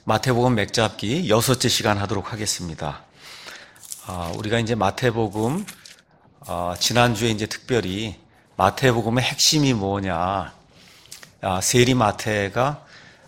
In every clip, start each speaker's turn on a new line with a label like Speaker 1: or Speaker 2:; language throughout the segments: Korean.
Speaker 1: 마태복음 맥잡기 6째 시간 하도록 하겠습니다. 우리가 이제 마태복음, 지난주에 이제 특별히 마태복음의 핵심이 뭐냐. 세리 마태가,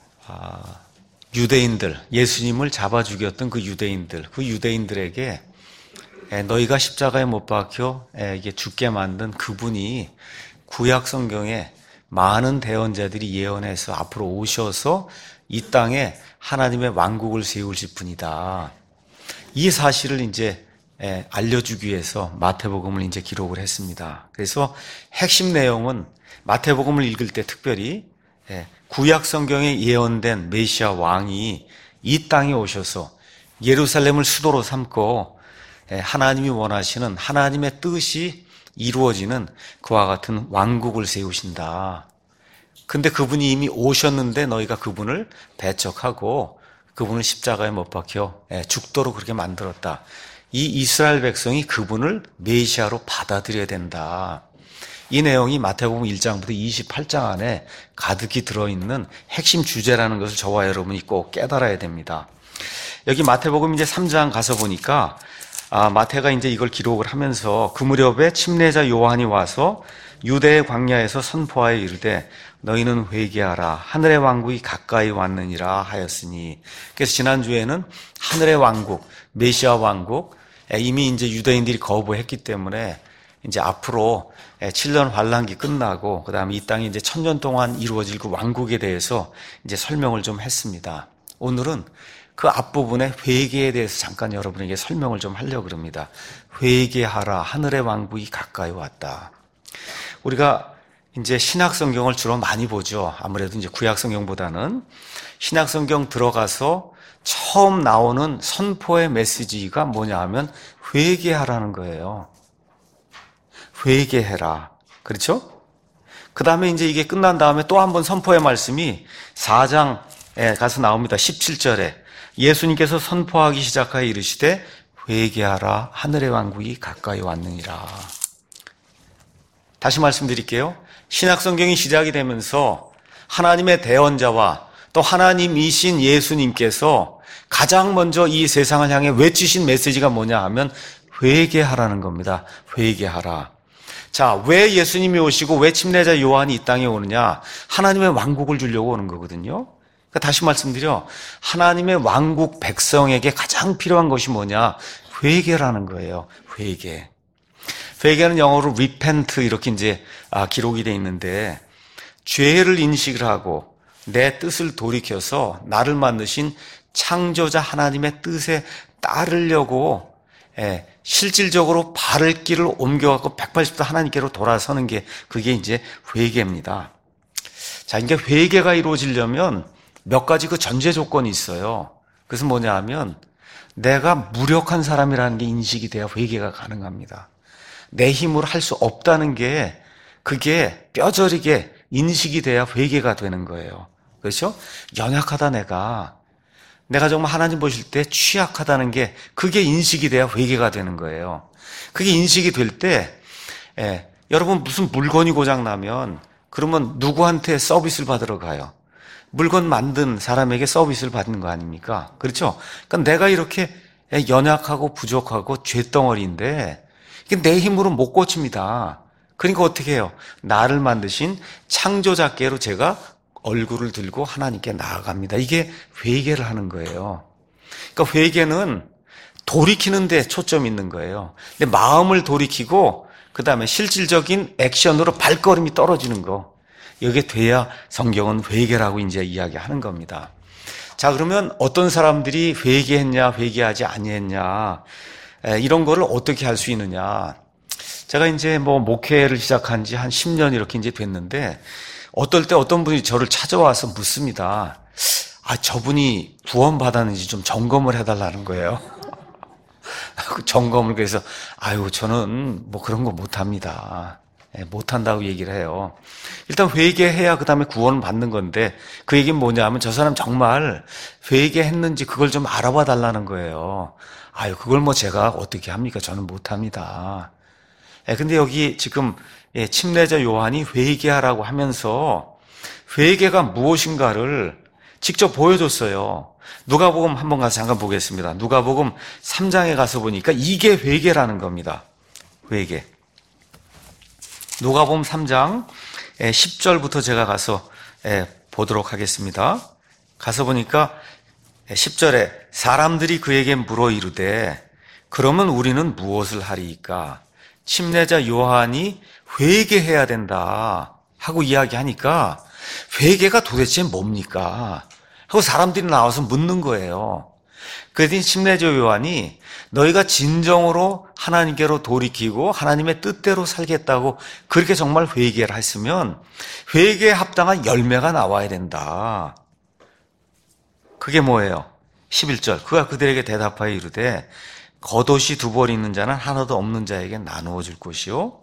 Speaker 1: 유대인들, 예수님을 잡아 죽였던 그 유대인들에게 너희가 십자가에 못 박혀 이게 죽게 만든 그분이 구약 성경에 많은 대언자들이 예언해서 앞으로 오셔서 이 땅에 하나님의 왕국을 세우실 분이다. 이 사실을 이제 알려주기 위해서 마태복음을 이제 기록을 했습니다. 그래서 핵심 내용은 마태복음을 읽을 때 특별히 구약 성경에 예언된 메시아 왕이 이 땅에 오셔서 예루살렘을 수도로 삼고 하나님이 원하시는 하나님의 뜻이 이루어지는 그와 같은 왕국을 세우신다. 근데 그분이 이미 오셨는데 너희가 그분을 배척하고 그분을 십자가에 못 박혀 죽도록 그렇게 만들었다. 이 이스라엘 백성이 그분을 메시아로 받아들여야 된다. 이 내용이 마태복음 1장부터 28장 안에 가득히 들어있는 핵심 주제라는 것을 저와 여러분이 꼭 깨달아야 됩니다. 여기 마태복음 이제 3장 가서 보니까 마태가 이제 이걸 기록을 하면서 그 무렵에 침례자 요한이 와서 유대의 광야에서 선포하여 이르되 너희는 회개하라 하늘의 왕국이 가까이 왔느니라 하였으니. 그래서 지난주에는 하늘의 왕국, 메시아 왕국, 이미 이제 유대인들이 거부했기 때문에 이제 앞으로 7년 환란기 끝나고 그다음에 이 땅이 이제 1000년 동안 이루어질 그 왕국에 대해서 이제 설명을 좀 했습니다. 오늘은 그 앞부분에 회개에 대해서 잠깐 여러분에게 설명을 좀 하려고 합니다. 회개하라 하늘의 왕국이 가까이 왔다. 우리가 이제 신약 성경을 주로 많이 보죠. 아무래도 이제 구약 성경보다는 신약 성경 들어가서 처음 나오는 선포의 메시지가 뭐냐 하면 회개하라는 거예요. 회개해라. 그렇죠? 그 다음에 이제 이게 끝난 다음에 또 한 번 선포의 말씀이 4장에 가서 나옵니다. 17절에 예수님께서 선포하기 시작하여 이르시되 회개하라 하늘의 왕국이 가까이 왔느니라. 다시 말씀드릴게요. 신약 성경이 시작이 되면서 하나님의 대언자와 또 하나님이신 예수님께서 가장 먼저 이 세상을 향해 외치신 메시지가 뭐냐 하면 회개하라는 겁니다. 회개하라. 자, 왜 예수님이 오시고 왜 침례자 요한이 이 땅에 오느냐? 하나님의 왕국을 주려고 오는 거거든요. 그러니까 다시 말씀드려, 하나님의 왕국 백성에게 가장 필요한 것이 뭐냐? 회개라는 거예요. 회개. 회개는 영어로 repent 이렇게 이제 기록이 돼 있는데, 죄를 인식을 하고 내 뜻을 돌이켜서 나를 만드신 창조자 하나님의 뜻에 따르려고 실질적으로 발을 길을 옮겨갖고 180도 하나님께로 돌아서는 게 그게 이제 회개입니다. 자, 이게 회개가 이루어지려면 몇 가지 그 전제 조건이 있어요. 그래서 뭐냐 하면 내가 무력한 사람이라는 게 인식이 돼야 회개가 가능합니다. 내 힘으로 할 수 없다는 게 그게 뼈저리게 인식이 돼야 회개가 되는 거예요. 그렇죠? 연약하다 내가 정말 하나님 보실 때 취약하다는 게 그게 인식이 돼야 회개가 되는 거예요. 그게 인식이 될 때 여러분 무슨 물건이 고장나면 그러면 누구한테 서비스를 받으러 가요? 물건 만든 사람에게 서비스를 받는 거 아닙니까? 그렇죠? 그러니까 내가 이렇게 연약하고 부족하고 죄덩어리인데 내 힘으로 못 고칩니다. 그러니까 어떻게 해요? 나를 만드신 창조자께로 제가 얼굴을 들고 하나님께 나아갑니다. 이게 회개를 하는 거예요. 그러니까 회개는 돌이키는 데 초점이 있는 거예요. 근데 마음을 돌이키고 그 다음에 실질적인 액션으로 발걸음이 떨어지는 거. 이게 돼야 성경은 회개라고 이제 이야기하는 겁니다. 자, 그러면 어떤 사람들이 회개했냐, 회개하지 아니했냐, 이런 거를 어떻게 할 수 있느냐. 제가 이제 목회를 시작한 지 한 10년 이렇게 이제 됐는데, 어떨 때 어떤 분이 저를 찾아와서 묻습니다. 저분이 구원 받았는지 좀 점검을 해달라는 거예요. 점검을 그래서, 저는 그런 거 못합니다. 못한다고 얘기를 해요. 일단 회개해야 그 다음에 구원을 받는 건데 그 얘기는 뭐냐 하면 저 사람 정말 회개했는지 그걸 좀 알아봐 달라는 거예요. 그걸 제가 어떻게 합니까? 저는 못합니다. 근데 여기 지금 침례자 요한이 회개하라고 하면서 회개가 무엇인가를 직접 보여줬어요. 누가복음 한번 가서 잠깐 보겠습니다. 누가복음 3장에 가서 보니까 이게 회개라는 겁니다. 회개. 누가복음 3장 10절부터 제가 가서 보도록 하겠습니다. 가서 보니까 10절에 사람들이 그에게 물어 이르되 그러면 우리는 무엇을 하리이까? 침례자 요한이 회개해야 된다 하고 이야기하니까 회개가 도대체 뭡니까? 하고 사람들이 나와서 묻는 거예요. 그랬더니 침례자 요한이 너희가 진정으로 하나님께로 돌이키고 하나님의 뜻대로 살겠다고 그렇게 정말 회개를 했으면 회개에 합당한 열매가 나와야 된다. 그게 뭐예요? 11절. 그가 그들에게 대답하여 이르되 겉옷이 두 벌 있는 자는 하나도 없는 자에게 나누어 줄 것이요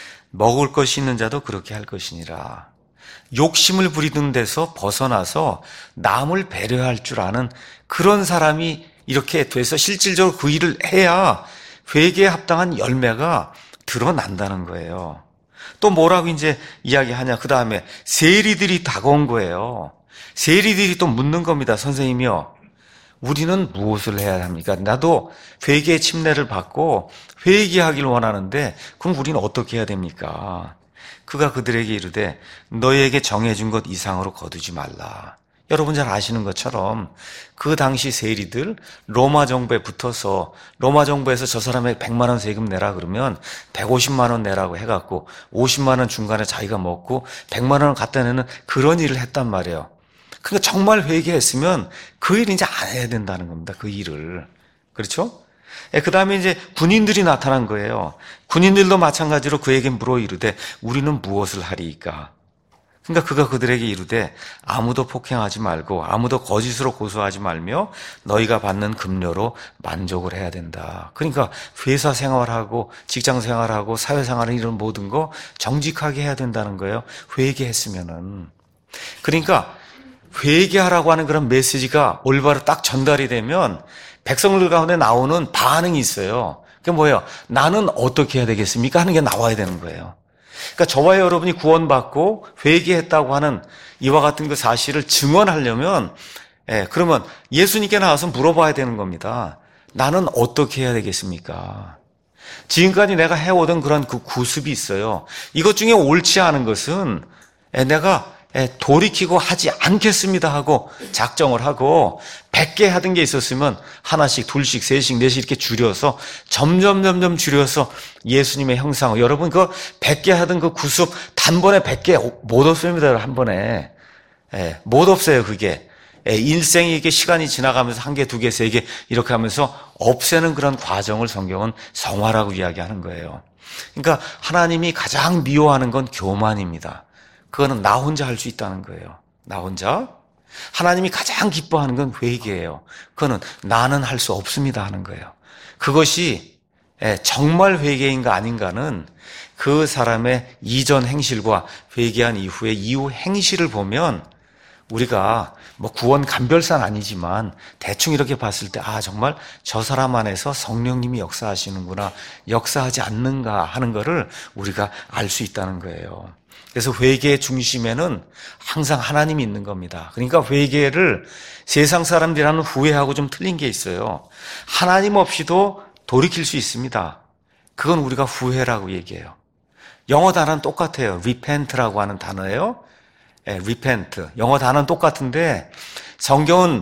Speaker 1: 먹을 것이 있는 자도 그렇게 할 것이니라. 욕심을 부리던 데서 벗어나서 남을 배려할 줄 아는 그런 사람이 이렇게 돼서 실질적으로 그 일을 해야 회개에 합당한 열매가 드러난다는 거예요. 또 뭐라고 이제 이야기하냐? 그 다음에 세리들이 다가온 거예요. 세리들이 또 묻는 겁니다. 선생님이요, 우리는 무엇을 해야 합니까? 나도 회개의 침례를 받고 회개하길 원하는데 그럼 우리는 어떻게 해야 됩니까? 그가 그들에게 이르되 너희에게 정해준 것 이상으로 거두지 말라. 여러분 잘 아시는 것처럼 그 당시 세리들 로마 정부에 붙어서 로마 정부에서 저 사람에게 100만 원 세금 내라 그러면 150만 원 내라고 해갖고 50만 원 중간에 자기가 먹고 100만 원을 갖다 내는 그런 일을 했단 말이에요. 그러니까 정말 회개했으면 그 일을 이제 안 해야 된다는 겁니다. 그 일을. 그렇죠? 그 다음에 이제 군인들이 나타난 거예요. 군인들도 마찬가지로 그에게 물어 이르되 우리는 무엇을 하리이까? 그러니까 그가 그들에게 이르되 아무도 폭행하지 말고 아무도 거짓으로 고소하지 말며 너희가 받는 급료로 만족을 해야 된다. 그러니까 회사 생활하고 직장 생활하고 사회 생활을 이런 모든 거 정직하게 해야 된다는 거예요. 회개했으면은. 그러니까 회개하라고 하는 그런 메시지가 올바로 딱 전달이 되면 백성들 가운데 나오는 반응이 있어요. 그게 뭐예요? 나는 어떻게 해야 되겠습니까? 하는 게 나와야 되는 거예요. 그러니까 저와 여러분이 구원받고 회개했다고 하는 이와 같은 그 사실을 증언하려면, 그러면 예수님께 나와서 물어봐야 되는 겁니다. 나는 어떻게 해야 되겠습니까? 지금까지 내가 해오던 그런 그 구습이 있어요. 이것 중에 옳지 않은 것은 내가 돌이키고 하지 않겠습니다 하고 작정을 하고 100개 하던 게 있었으면 하나씩, 둘씩, 셋씩, 넷씩 이렇게 줄여서 점점 줄여서 예수님의 형상. 여러분 그 100개 하던 그 구습 단번에 100개 못 없습니다. 한 번에. 못 없어요 그게. 일생이 이렇게 시간이 지나가면서 한 개, 두 개, 세 개 이렇게 하면서 없애는 그런 과정을 성경은 성화라고 이야기하는 거예요. 그러니까 하나님이 가장 미워하는 건 교만입니다. 그거는 나 혼자 할 수 있다는 거예요. 나 혼자. 하나님이 가장 기뻐하는 건 회개예요. 그거는 나는 할 수 없습니다 하는 거예요. 그것이 정말 회개인가 아닌가는 그 사람의 이전 행실과 회개한 이후의 이후 행실을 보면 우리가 뭐 구원 감별사는 아니지만 대충 이렇게 봤을 때 정말 저 사람 안에서 성령님이 역사하시는구나, 역사하지 않는가 하는 거를 우리가 알 수 있다는 거예요. 그래서 회개의 중심에는 항상 하나님이 있는 겁니다. 그러니까 회개를 세상 사람들이라는 후회하고 좀 틀린 게 있어요. 하나님 없이도 돌이킬 수 있습니다. 그건 우리가 후회라고 얘기해요. 영어 단어는 똑같아요. repent라고 하는 단어예요. repent. 영어 단어는 똑같은데 성경은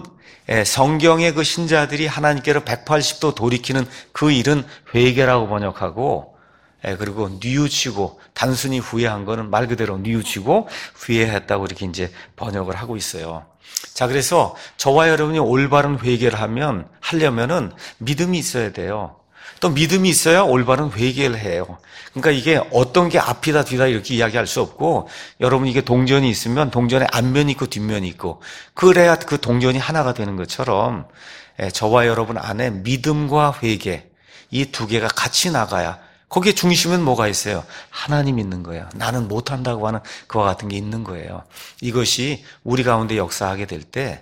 Speaker 1: 성경의 그 신자들이 하나님께로 180도 돌이키는 그 일은 회개라고 번역하고, 그리고 뉘우치고 단순히 후회한 거는 말 그대로 뉘우치고 후회했다고 이렇게 이제 번역을 하고 있어요. 자, 그래서 저와 여러분이 올바른 회개를 하려면은 믿음이 있어야 돼요. 또 믿음이 있어야 올바른 회개를 해요. 그러니까 이게 어떤 게 앞이다 뒤다 이렇게 이야기할 수 없고, 여러분 이게 동전이 있으면 동전에 앞면이 있고 뒷면이 있고 그래야 그 동전이 하나가 되는 것처럼 저와 여러분 안에 믿음과 회개 이 두 개가 같이 나가야, 거기에 중심은 뭐가 있어요? 하나님 있는 거예요. 나는 못한다고 하는 그와 같은 게 있는 거예요. 이것이 우리 가운데 역사하게 될 때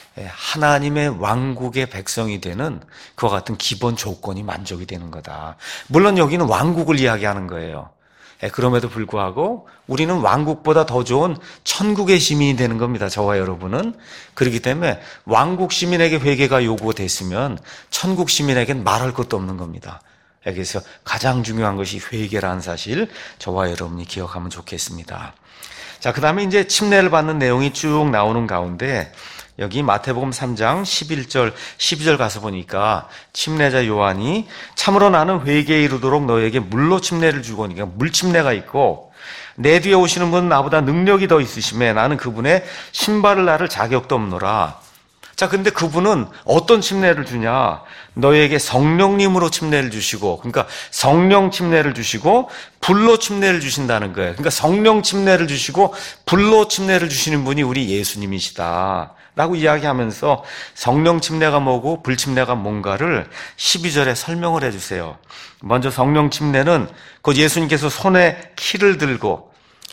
Speaker 1: 하나님의 왕국의 백성이 되는 그와 같은 기본 조건이 만족이 되는 거다. 물론 여기는 왕국을 이야기하는 거예요. 그럼에도 불구하고 우리는 왕국보다 더 좋은 천국의 시민이 되는 겁니다. 저와 여러분은. 그렇기 때문에 왕국 시민에게 회개가 요구됐으면 천국 시민에겐 말할 것도 없는 겁니다. 그래서 가장 중요한 것이 회개라는 사실 저와 여러분이 기억하면 좋겠습니다. 자, 그 다음에 이제 침례를 받는 내용이 쭉 나오는 가운데 여기 마태복음 3장 11절, 12절 가서 보니까 침례자 요한이 참으로 나는 회개에 이르도록 너에게 물로 침례를 주고, 그러니까 물침례가 있고 내 뒤에 오시는 분은 나보다 능력이 더 있으심에 나는 그분의 신발을 나를 자격도 없노라. 자, 근데 그분은 어떤 침례를 주냐? 너에게 성령님으로 침례를 주시고, 그러니까 성령 침례를 주시고 불로 침례를 주신다는 거예요. 그러니까 성령 침례를 주시고 불로 침례를 주시는 분이 우리 예수님이시다 라고 이야기하면서 성령 침례가 뭐고 불 침례가 뭔가를 12절에 설명을 해주세요. 먼저 성령 침례는 그 예수님께서 손에 키를 들고,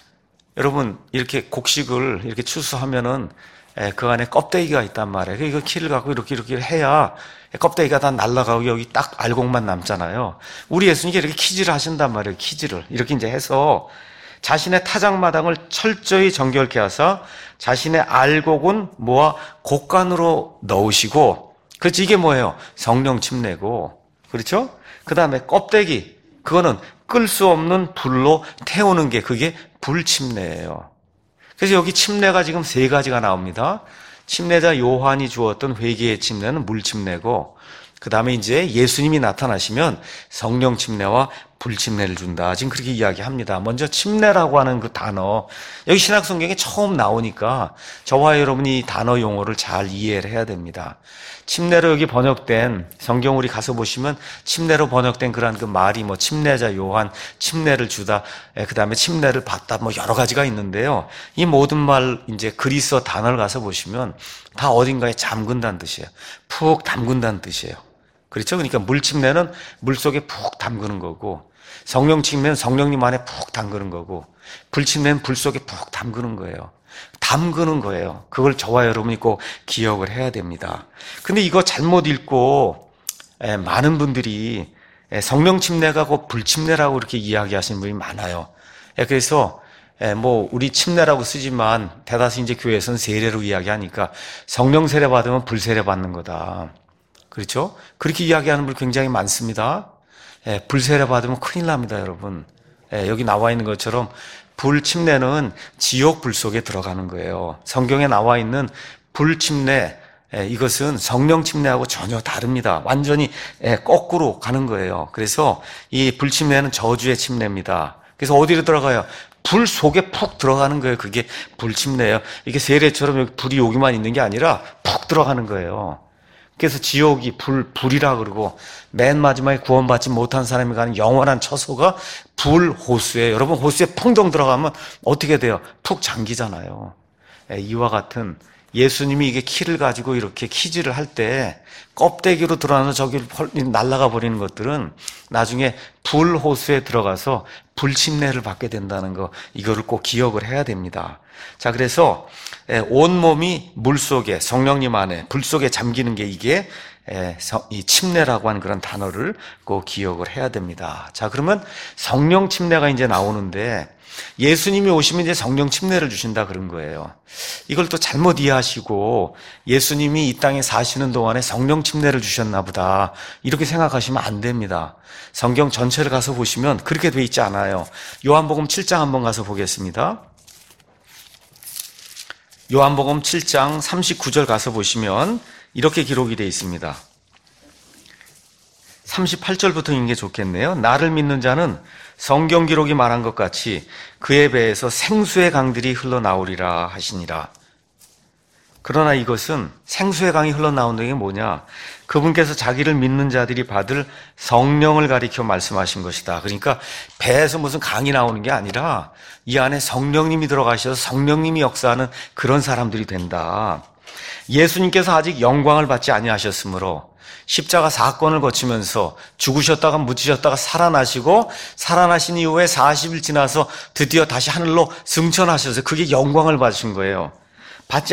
Speaker 1: 여러분 이렇게 곡식을 이렇게 추수하면은 그 안에 껍데기가 있단 말이에요. 이거 키를 갖고 이렇게 해야 껍데기가 다 날아가고 여기 딱 알곡만 남잖아요. 우리 예수님께 이렇게 키질을 하신단 말이에요. 키질을 이렇게 이제 해서 자신의 타작마당을 철저히 정결케 하사 자신의 알곡은 모아 곡간으로 넣으시고, 그렇지, 이게 뭐예요? 성령 침례고, 그렇죠? 그 다음에 껍데기, 그거는 끌 수 없는 불로 태우는 게 그게 불침례예요. 그래서 여기 침례가 지금 세 가지가 나옵니다. 침례자 요한이 주었던 회개의 침례는 물침례고, 그 다음에 이제 예수님이 나타나시면 성령 침례와 불침례를 준다. 지금 그렇게 이야기합니다. 먼저 침례라고 하는 그 단어, 여기 신약성경에 처음 나오니까 저와 여러분이 이 단어 용어를 잘 이해를 해야 됩니다. 침례로 여기 번역된 성경 우리 가서 보시면 침례로 번역된 그런 그 말이 뭐 침례자 요한, 침례를 주다, 그 다음에 침례를 받다, 뭐 여러 가지가 있는데요. 이 모든 말 이제 그리스어 단어를 가서 보시면 다 어딘가에 잠근다는 뜻이에요. 푹 담근다는 뜻이에요. 그렇죠? 그러니까 물침례는 물속에 푹 담그는 거고, 성령 침례는 성령님 안에 푹 담그는 거고, 불침례는 불 속에 푹 담그는 거예요. 담그는 거예요. 그걸 저와 여러분이 꼭 기억을 해야 됩니다. 근데 이거 잘못 읽고 많은 분들이 성령 침례가 곧 불침례라고 이렇게 이야기하시는 분이 많아요. 그래서 뭐 우리 침례라고 쓰지만 대다수 이제 교회에서는 세례로 이야기하니까 성령 세례 받으면 불 세례 받는 거다. 그렇죠? 그렇게 이야기하는 분 굉장히 많습니다. 불 세례 받으면 큰일 납니다, 여러분. 여기 나와 있는 것처럼 불 침례는 지옥 불 속에 들어가는 거예요. 성경에 나와 있는 불 침례, 이것은 성령 침례하고 전혀 다릅니다. 완전히 거꾸로 가는 거예요. 그래서 이 불 침례는 저주의 침례입니다. 그래서 어디로 들어가요? 불 속에 푹 들어가는 거예요. 그게 불 침례예요. 이게 세례처럼 불이 여기만 있는 게 아니라 푹 들어가는 거예요. 그래서 지옥이 불이라 그러고, 맨 마지막에 구원받지 못한 사람이 가는 영원한 처소가 불 호수에, 여러분 호수에 풍덩 들어가면 어떻게 돼요? 푹 잠기잖아요. 이와 같은 예수님이 이게 키를 가지고 이렇게 키질을 할 때 껍데기로 들어가서 저기 날아가 버리는 것들은 나중에 불 호수에 들어가서 불침례를 받게 된다는 거, 이거를 꼭 기억을 해야 됩니다. 자, 그래서 온몸이 물 속에, 성령님 안에 불 속에 잠기는 게 이게 이 침례라고 하는 그런 단어를 꼭 기억을 해야 됩니다. 자, 그러면 성령 침례가 이제 나오는데, 예수님이 오시면 이제 성령 침례를 주신다 그런 거예요. 이걸 또 잘못 이해하시고 예수님이 이 땅에 사시는 동안에 성령 침례를 주셨나 보다 이렇게 생각하시면 안 됩니다. 성경 전체를 가서 보시면 그렇게 돼 있지 않아요. 요한복음 7장 한번 가서 보겠습니다. 요한복음 7장 39절 가서 보시면 이렇게 기록이 되어 있습니다. 38절부터 읽는 게 좋겠네요. 나를 믿는 자는 성경 기록이 말한 것 같이 그의 배에서 생수의 강들이 흘러나오리라 하시니라. 그러나 이것은 생수의 강이 흘러나오는 게 뭐냐? 그분께서 자기를 믿는 자들이 받을 성령을 가리켜 말씀하신 것이다. 그러니까 배에서 무슨 강이 나오는 게 아니라 이 안에 성령님이 들어가셔서 성령님이 역사하는 그런 사람들이 된다. 예수님께서 아직 영광을 받지 아니하셨으므로 십자가 사건을 거치면서 죽으셨다가 묻히셨다가 살아나시고, 살아나신 이후에 40일 지나서 드디어 다시 하늘로 승천하셔서 그게 영광을 받으신 거예요. 받지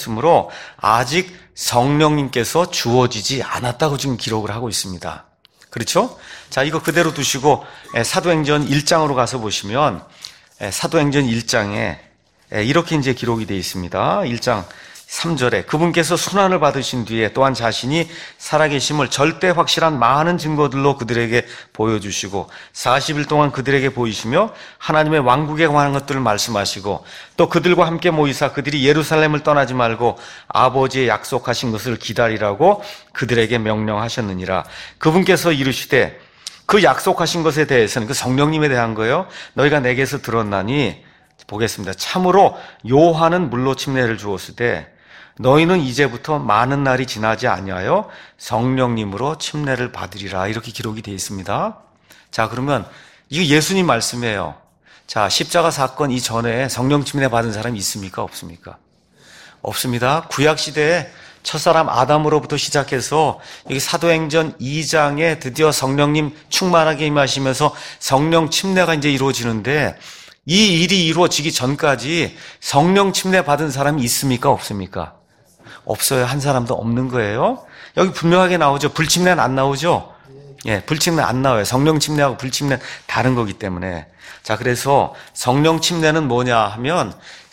Speaker 1: 아니하셨으므로 아직 성령님께서 주어지지 않았다고 지금 기록을 하고 있습니다. 그렇죠? 자, 이거 그대로 두시고 사도행전 1장으로 가서 보시면 사도행전 1장에 이렇게 이제 기록이 되어 있습니다. 1장 3절에 그분께서 순환을 받으신 뒤에 또한 자신이 살아계심을 절대 확실한 많은 증거들로 그들에게 보여주시고 40일 동안 그들에게 보이시며 하나님의 왕국에 관한 것들을 말씀하시고 또 그들과 함께 모이사 그들이 예루살렘을 떠나지 말고 아버지의 약속하신 것을 기다리라고 그들에게 명령하셨느니라. 그분께서 이르시되 그 약속하신 것에 대해서는 그 성령님에 대한 거예요. 너희가 내게서 들었나니 보겠습니다. 참으로 요한은 물로 침례를 주었을 때 너희는 이제부터 많은 날이 지나지 아니하여 성령님으로 침례를 받으리라. 이렇게 기록이 되어 있습니다. 자, 그러면 이거 예수님 말씀이에요. 자, 십자가 사건 이전에 성령 침례 받은 사람이 있습니까? 없습니까? 없습니다. 구약시대에 첫사람 아담으로부터 시작해서 여기 사도행전 2장에 드디어 성령님 충만하게 임하시면서 성령 침례가 이제 이루어지는데 이 일이 이루어지기 전까지 성령 침례 받은 사람이 있습니까? 없습니까? 없어요. 한 사람도 없는 거예요. 여기 분명하게 나오죠. 불침례는 안 나오죠. 예, 불침례 안 나와요. 성령 침례하고 불침례는 다른 거기 때문에. 자, 그래서 성령 침례는 뭐냐 하면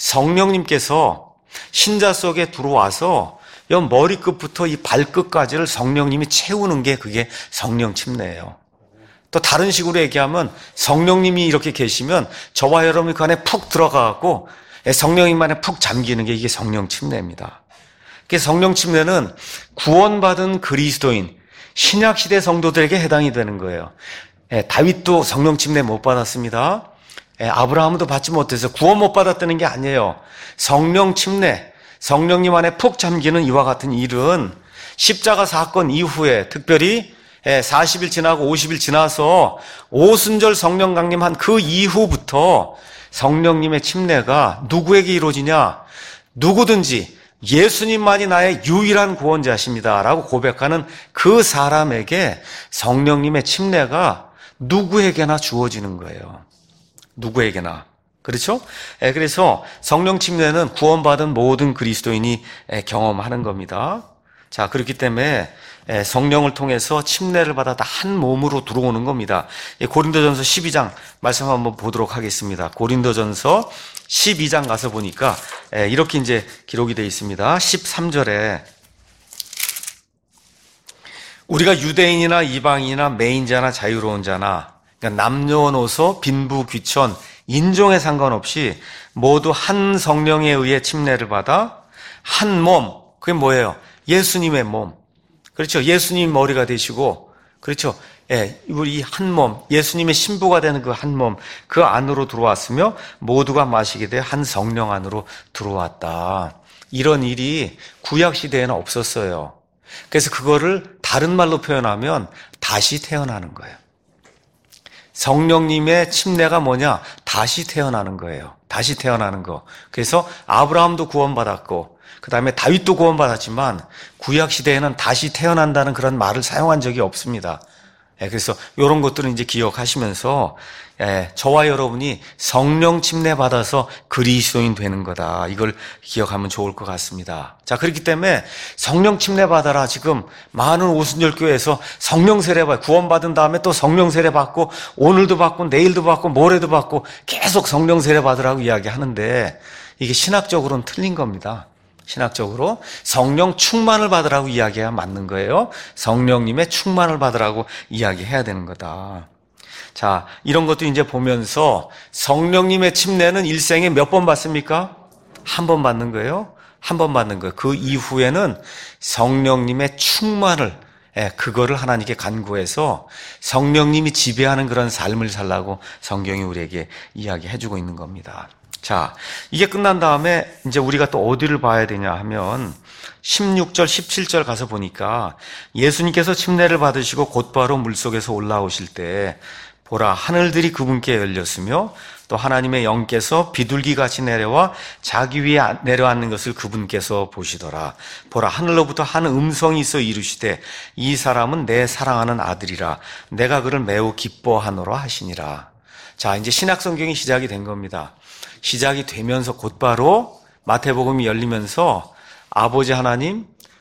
Speaker 1: 성령님께서 신자 속에 들어와서 이 머리끝부터 이 발끝까지를 성령님이 채우는 게 그게 성령 침례예요. 또 다른 식으로 얘기하면 성령님이 이렇게 계시면 저와 여러분이 그 안에 푹 들어가고 성령님 안에 푹 잠기는 게 이게 성령 침례입니다. 성령 침례는 구원받은 그리스도인 신약시대 성도들에게 해당이 되는 거예요. 다윗도 성령 침례 못 받았습니다. 아브라함도 받지 못해서 구원 못 받았다는 게 아니에요. 성령 침례, 성령님 안에 푹 잠기는 이와 같은 일은 십자가 사건 이후에 특별히 40일 지나고 50일 지나서 오순절 성령 강림한 그 이후부터 성령님의 침례가 누구에게 이루어지냐? 누구든지 예수님만이 나의 유일한 구원자십니다 라고 고백하는 그 사람에게 성령님의 침례가 누구에게나 주어지는 거예요. 누구에게나. 그렇죠? 그래서 성령 침례는 구원받은 모든 그리스도인이 경험하는 겁니다. 자, 그렇기 때문에 성령을 통해서 침례를 받아 다 한 몸으로 들어오는 겁니다. 고린도전서 12장 말씀 한번 보도록 하겠습니다. 고린도전서 12장 가서 보니까 이렇게 이제 기록이 되어 있습니다. 13절에 우리가 유대인이나 이방인이나 매인자나 자유로운 자나 그러니까 남녀노소 빈부 귀천 인종에 상관없이 모두 한 성령에 의해 침례를 받아 한 몸, 그게 뭐예요? 예수님의 몸. 그렇죠? 예수님 머리가 되시고, 그렇죠? 우리 한 몸, 예수님의 신부가 되는 그 한 몸, 그 안으로 들어왔으며 모두가 마시게 돼 한 성령 안으로 들어왔다. 이런 일이 구약 시대에는 없었어요. 그래서 그거를 다른 말로 표현하면 다시 태어나는 거예요. 성령님의 침례가 뭐냐? 다시 태어나는 거예요. 다시 태어나는 거. 그래서 아브라함도 구원받았고 그 다음에 다윗도 구원받았지만 구약 시대에는 다시 태어난다는 그런 말을 사용한 적이 없습니다. 그래서 이런 것들은 이제 기억하시면서 저와 여러분이 성령 침례 받아서 그리스도인 되는 거다. 이걸 기억하면 좋을 것 같습니다. 자, 그렇기 때문에 성령 침례 받아라. 지금 많은 오순절 교회에서 성령 세례 받고 구원받은 다음에 또 성령 세례 받고 오늘도 받고 내일도 받고 모레도 받고 계속 성령 세례 받으라고 이야기하는데 이게 신학적으로는 틀린 겁니다. 신학적으로 성령 충만을 받으라고 이야기해야 맞는 거예요. 성령님의 충만을 받으라고 이야기해야 되는 거다. 자, 이런 것도 이제 보면서 성령님의 침례는 일생에 몇 번 받습니까? 한 번 받는 거예요. 한 번 받는 거예요. 그 이후에는 성령님의 충만을 그거를 하나님께 간구해서 성령님이 지배하는 그런 삶을 살라고 성경이 우리에게 이야기해주고 있는 겁니다. 자, 이게 끝난 다음에 이제 우리가 또 어디를 봐야 되냐 하면 16절, 17절 가서 보니까 예수님께서 침례를 받으시고 곧바로 물속에서 올라오실 때 보라, 하늘들이 그분께 열렸으며 또 하나님의 영께서 비둘기같이 내려와 자기 위에 내려앉는 것을 그분께서 보시더라. 보라, 하늘로부터 한 음성이 있어 이르시되 이 사람은 내 사랑하는 아들이라 내가 그를 매우 기뻐하노라 하시니라. 자, 이제 신약 성경이 시작이 된 겁니다. 시작이 되면서 곧바로 마태복음이 열리면서 아버지 하나님,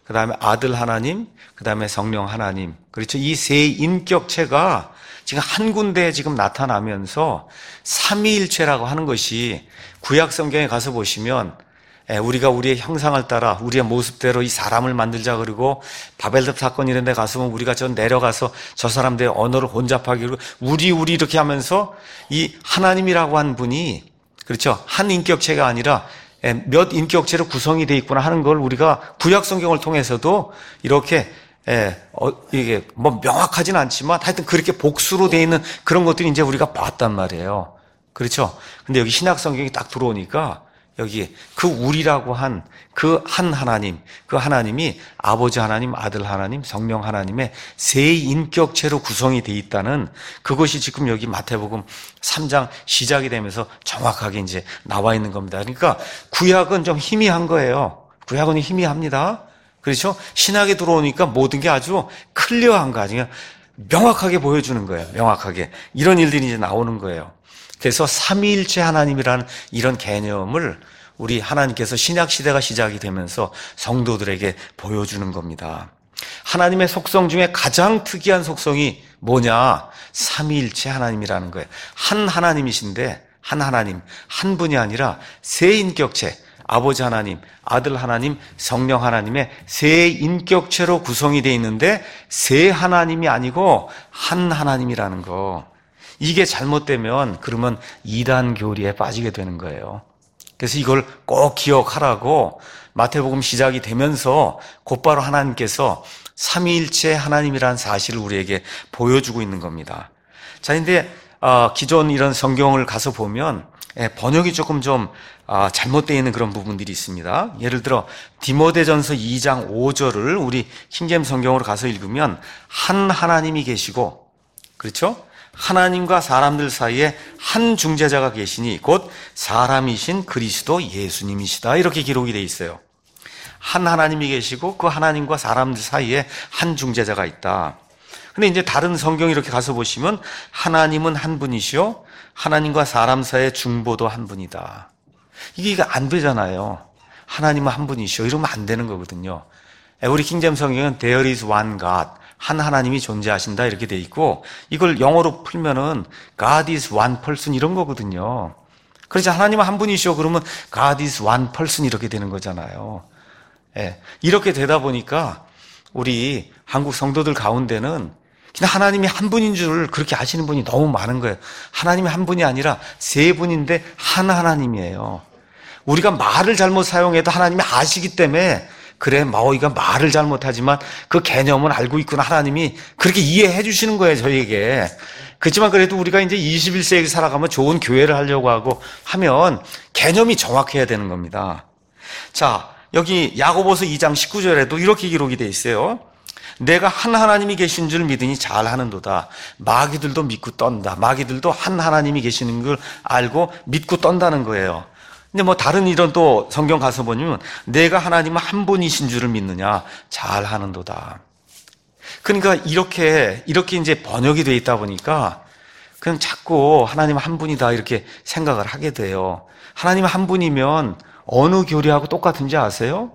Speaker 1: 그 다음에 아들 하나님, 그 다음에 성령 하나님. 그렇죠. 이 세 인격체가 지금 한 군데에 지금 나타나면서 삼위일체라고 하는 것이 구약 성경에 가서 보시면 우리가 우리의 형상을 따라 우리의 모습대로 이 사람을 만들자 그러고 바벨탑 사건 이런 데 가서 우리가 저 내려가서 저 사람들의 언어를 혼잡하게 그러고 우리 이렇게 하면서 이 하나님이라고 한 분이 그렇죠. 한 인격체가 아니라 몇 인격체로 구성이 되어 있구나 하는 걸 우리가 구약 성경을 통해서도 이렇게 이게 뭐 명확하진 않지만 하여튼 그렇게 복수로 되어 있는 그런 것들이 이제 우리가 봤단 말이에요. 그렇죠. 근데 여기 신약 성경이 딱 들어오니까 여기 그 우리라고 한 그 한 하나님, 그 하나님이 아버지 하나님, 아들 하나님, 성령 하나님의 세 인격체로 구성이 되어 있다는 그것이 지금 여기 마태복음 3장 시작이 되면서 정확하게 이제 나와 있는 겁니다. 그러니까 구약은 좀 희미한 거예요. 구약은 희미합니다. 그렇죠? 신학에 들어오니까 모든 게 아주 클리어한 거 아니에요. 명확하게 보여주는 거예요. 명확하게. 이런 일들이 이제 나오는 거예요. 그래서 삼위일체 하나님이라는 이런 개념을 우리 하나님께서 신약 시대가 시작이 되면서 성도들에게 보여주는 겁니다. 하나님의 속성 중에 가장 특이한 속성이 뭐냐? 삼위일체 하나님이라는 거예요. 한 하나님이신데 한 하나님, 한 분이 아니라 세 인격체, 아버지 하나님, 아들 하나님, 성령 하나님의 세 인격체로 구성이 되어 있는데 세 하나님이 아니고 한 하나님이라는 거. 이게 잘못되면 그러면 이단 교리에 빠지게 되는 거예요. 그래서 이걸 꼭 기억하라고 마태복음 시작이 되면서 곧바로 하나님께서 삼위일체 하나님이라는 사실을 우리에게 보여주고 있는 겁니다. 자, 근데 기존 이런 성경을 가서 보면 번역이 조금 좀 잘못되어 있는 그런 부분들이 있습니다. 예를 들어 디모데전서 2장 5절을 우리 킹제임스 성경으로 가서 읽으면 한 하나님이 계시고 그렇죠? 하나님과 사람들 사이에 한 중재자가 계시니 곧 사람이신 그리스도 예수님이시다. 이렇게 기록이 되어 있어요. 한 하나님이 계시고 그 하나님과 사람들 사이에 한 중재자가 있다. 근데 이제 다른 성경 이렇게 가서 보시면 하나님은 한 분이시요 하나님과 사람 사이의 중보도 한 분이다. 이게 안 되잖아요. 하나님은 한 분이시요 이러면 안 되는 거거든요. 우리 킹제임스 성경은 There is one God. 한 하나님이 존재하신다 이렇게 돼 있고 이걸 영어로 풀면은 God is one person 이런 거거든요. 그래서 하나님은 한 분이시오 그러면 God is one person 이렇게 되는 거잖아요. 이렇게 되다 보니까 우리 한국 성도들 가운데는 그냥 하나님이 한 분인 줄 그렇게 아시는 분이 너무 많은 거예요. 하나님이 한 분이 아니라 세 분인데 한 하나님이에요. 우리가 말을 잘못 사용해도 하나님이 아시기 때문에 그래 마오이가 말을 잘못하지만 그 개념은 알고 있구나 하나님이 그렇게 이해해 주시는 거예요 저희에게. 그렇지만 그래도 우리가 이제 21세기 살아가면 좋은 교회를 하려고 하고 하면 개념이 정확해야 되는 겁니다. 자 여기 야고보서 2장 19절에도 이렇게 기록이 돼 있어요. 내가 한 하나님이 계신 줄 믿으니 잘하는도다. 마귀들도 믿고 떤다. 마귀들도 한 하나님이 계시는 걸 알고 믿고 떤다는 거예요. 근데 뭐 다른 이런 또 성경 가서 보면 내가 하나님은 한 분이신 줄을 믿느냐 잘하는도다. 그러니까 이렇게 이제 번역이 돼 있다 보니까 그냥 자꾸 하나님은 한 분이다 이렇게 생각을 하게 돼요. 하나님은 한 분이면 어느 교리하고 똑같은지 아세요?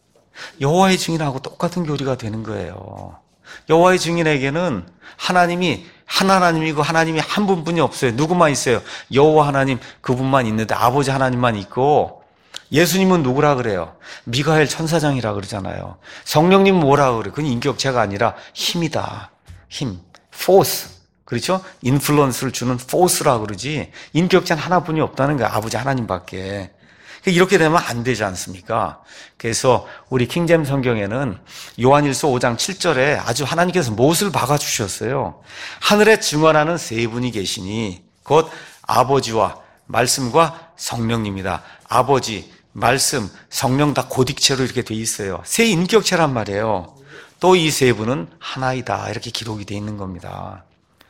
Speaker 1: 여호와의 증인하고 똑같은 교리가 되는 거예요. 여호와의 증인에게는 하나님이 한 하나님이고 하나님이 한 분뿐이 없어요. 누구만 있어요? 여호와 하나님 그분만 있는데 아버지 하나님만 있고 예수님은 누구라 그래요? 미가엘 천사장이라 그러잖아요. 성령님은 뭐라 그래요? 그건 인격체가 아니라 힘이다. 힘, force. 그렇죠? 인플루언스를 주는 force라 그러지 인격체는 하나뿐이 없다는 거예요. 아버지 하나님밖에. 이렇게 되면 안 되지 않습니까? 그래서 우리 킹제임스 성경에는 요한일서 5장 7절에 아주 하나님께서 못을 박아주셨어요. 하늘에 증언하는 세 분이 계시니 곧 아버지와 말씀과 성령님이다. 아버지, 말씀, 성령 다 고딕체로 이렇게 돼 있어요. 세 인격체란 말이에요. 또 이 세 분은 하나이다. 이렇게 기록이 돼 있는 겁니다.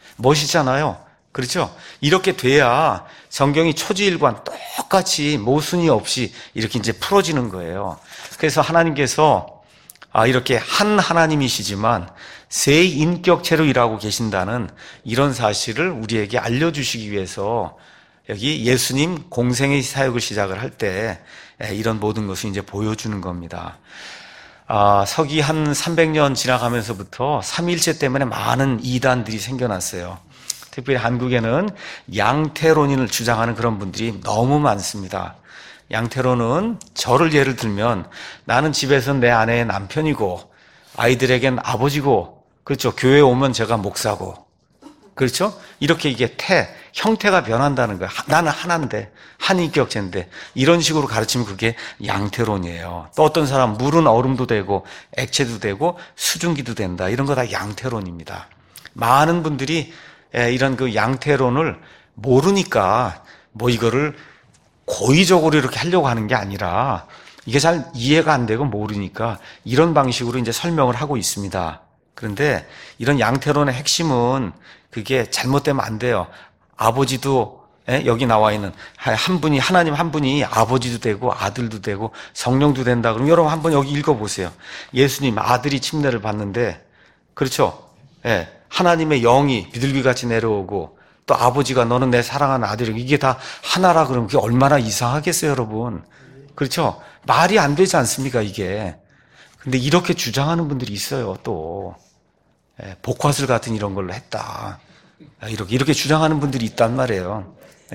Speaker 1: 멋있잖아요. 그렇죠? 이렇게 돼야 성경이 초지일관 똑같이 모순이 없이 이렇게 이제 풀어지는 거예요. 그래서 하나님께서 이렇게 한 하나님이시지만 세 인격체로 일하고 계신다는 이런 사실을 우리에게 알려주시기 위해서 여기 예수님 공생의 사역을 시작을 할 때 이런 모든 것을 이제 보여주는 겁니다. 서기 한 300년 지나가면서부터 삼위일체 때문에 많은 이단들이 생겨났어요. 특별히 한국에는 양태론인을 주장하는 그런 분들이 너무 많습니다. 양태론은 저를 예를 들면 나는 집에서는 내 아내의 남편이고 아이들에겐 아버지고, 그렇죠. 교회에 오면 제가 목사고, 그렇죠. 이렇게 이게 형태가 변한다는 거예요. 나는 하나인데, 한인격체인데, 이런 식으로 가르치면 그게 양태론이에요. 또 어떤 사람 물은 얼음도 되고 액체도 되고 수증기도 된다, 이런 거 다 양태론입니다. 많은 분들이 이런 그 양태론을 모르니까 이거를 고의적으로 이렇게 하려고 하는 게 아니라 이게 잘 이해가 안 되고 모르니까 이런 방식으로 이제 설명을 하고 있습니다. 그런데 이런 양태론의 핵심은 그게 잘못되면 안 돼요. 아버지도, 여기 나와 있는 한 분이, 하나님 한 분이 아버지도 되고 아들도 되고 성령도 된다. 그럼 여러분 한번 여기 읽어보세요. 예수님 아들이 침례를 받는데, 그렇죠. 하나님의 영이 비둘기같이 내려오고 또 아버지가 너는 내 사랑하는 아들이고, 이게 다 하나라 그러면 그게 얼마나 이상하겠어요, 여러분. 그렇죠? 말이 안 되지 않습니까, 이게. 근데 이렇게 주장하는 분들이 있어요, 또. 복화술 같은 이런 걸로 했다. 이렇게 주장하는 분들이 있단 말이에요.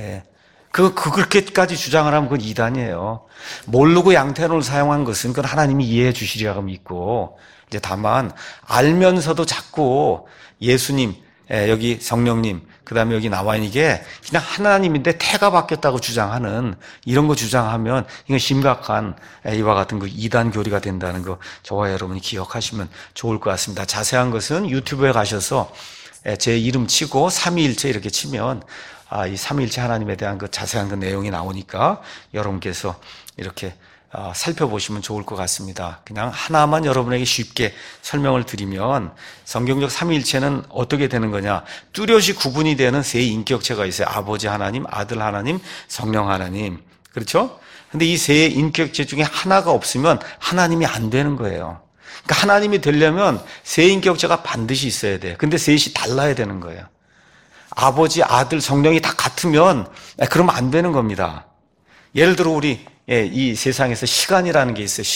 Speaker 1: 그렇게까지 주장을 하면 그건 이단이에요. 모르고 양태론을 사용한 것은 그건 하나님이 이해해 주시리라고 믿고, 이제 다만 알면서도 자꾸 예수님, 여기 성령님, 그 다음에 여기 나와 있는 게 그냥 하나님인데 태가 바뀌었다고 주장하는 이런 거 주장하면 이건 심각한 이와 같은 그 이단 교리가 된다는 거 저와 여러분이 기억하시면 좋을 것 같습니다. 자세한 것은 유튜브에 가셔서 제 이름 치고 삼위일체 이렇게 치면 이 삼위일체 하나님에 대한 그 자세한 그 내용이 나오니까 여러분께서 이렇게 살펴보시면 좋을 것 같습니다. 그냥 하나만 여러분에게 쉽게 설명을 드리면 성경적 삼위일체는 어떻게 되는 거냐, 뚜렷이 구분이 되는 세 인격체가 있어요. 아버지 하나님, 아들 하나님, 성령 하나님. 그렇죠? 근데 이 세 인격체 중에 하나가 없으면 하나님이 안 되는 거예요. 그러니까 하나님이 되려면 세 인격체가 반드시 있어야 돼요. 근데 셋이 달라야 되는 거예요. 아버지, 아들, 성령이 다 같으면 그러면 안 되는 겁니다. 예를 들어 우리 이 세상에서 시간이라는 게 있어요.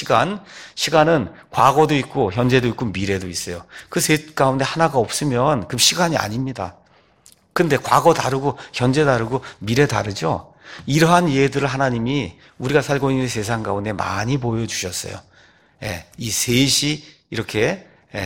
Speaker 1: 시간은 과거도 있고 현재도 있고 미래도 있어요. 그 셋 가운데 하나가 없으면 그럼 시간이 아닙니다. 근데 과거 다르고 현재 다르고 미래 다르죠. 이러한 예들을 하나님이 우리가 살고 있는 세상 가운데 많이 보여주셨어요. 이 셋이 이렇게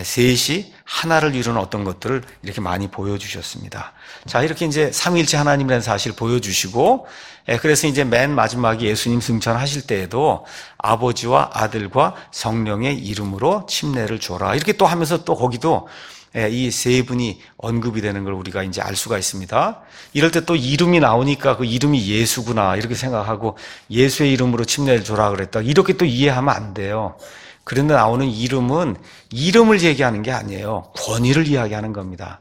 Speaker 1: 셋이 하나를 이루는 어떤 것들을 이렇게 많이 보여주셨습니다. 자, 이렇게 이제 삼위일체 하나님이라는 사실을 보여주시고, 그래서 이제 맨 마지막에 예수님 승천하실 때에도 아버지와 아들과 성령의 이름으로 침례를 줘라, 이렇게 또 하면서 또 거기도 이 세 분이 언급이 되는 걸 우리가 이제 알 수가 있습니다. 이럴 때 또 이름이 나오니까 그 이름이 예수구나 이렇게 생각하고 예수의 이름으로 침례를 줘라 그랬다, 이렇게 또 이해하면 안 돼요. 그런데 나오는 이름은 이름을 얘기하는 게 아니에요. 권위를 이야기하는 겁니다.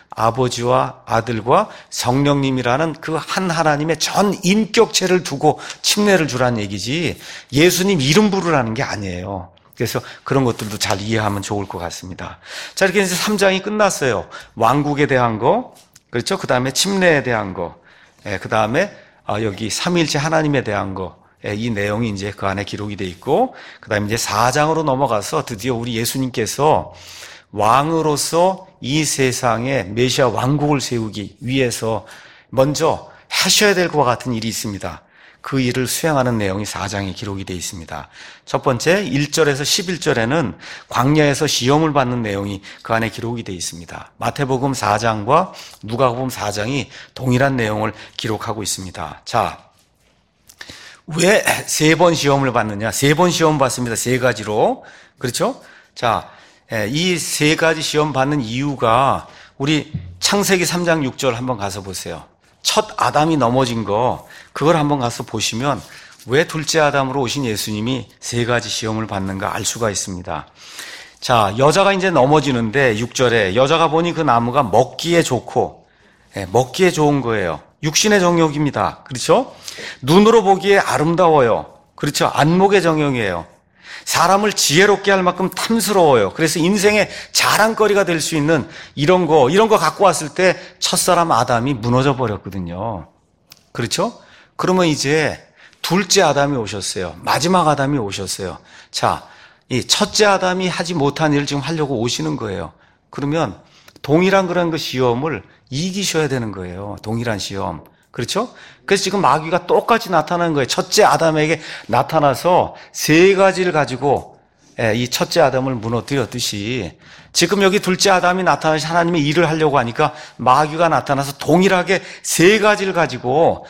Speaker 1: 아버지와 아들과 성령님이라는 그 한 하나님의 전 인격체를 두고 침례를 주라는 얘기지 예수님 이름 부르라는 게 아니에요. 그래서 그런 것들도 잘 이해하면 좋을 것 같습니다. 자, 이렇게 이제 3장이 끝났어요. 왕국에 대한 거, 그렇죠? 그 다음에 침례에 대한 거, 그 다음에 여기 삼위일체 하나님에 대한 거, 이 내용이 이제 그 안에 기록이 돼 있고, 그 다음에 이제 4장으로 넘어가서 드디어 우리 예수님께서 왕으로서 이 세상에 메시아 왕국을 세우기 위해서 먼저 하셔야 될 것과 같은 일이 있습니다. 그 일을 수행하는 내용이 4장에 기록이 되어 있습니다. 첫 번째 1절에서 11절에는 광야에서 시험을 받는 내용이 그 안에 기록이 되어 있습니다. 마태복음 4장과 누가복음 4장이 동일한 내용을 기록하고 있습니다. 자, 왜 세 번 시험을 받느냐? 세 번 시험 받습니다. 세 가지로. 그렇죠? 자, 이 세 가지 시험 받는 이유가 우리 창세기 3장 6절 한번 가서 보세요. 첫 아담이 넘어진 거, 그걸 한번 가서 보시면 왜 둘째 아담으로 오신 예수님이 세 가지 시험을 받는가 알 수가 있습니다. 자, 여자가 이제 넘어지는데 6절에 여자가 보니 그 나무가 먹기에 좋고, 먹기에 좋은 거예요. 육신의 정욕입니다. 그렇죠? 눈으로 보기에 아름다워요. 그렇죠? 안목의 정욕이에요. 사람을 지혜롭게 할 만큼 탐스러워요. 그래서 인생의 자랑거리가 될 수 있는 이런 거 갖고 왔을 때 첫사람 아담이 무너져 버렸거든요. 그렇죠? 그러면 이제 둘째 아담이 오셨어요. 마지막 아담이 오셨어요. 자, 이 첫째 아담이 하지 못한 일을 지금 하려고 오시는 거예요. 그러면 동일한 그런 그 시험을 이기셔야 되는 거예요. 동일한 시험. 그렇죠? 그래서 지금 마귀가 똑같이 나타나는 거예요. 첫째 아담에게 나타나서 세 가지를 가지고 이 첫째 아담을 무너뜨렸듯이 지금 여기 둘째 아담이 나타나서 하나님의 일을 하려고 하니까 마귀가 나타나서 동일하게 세 가지를 가지고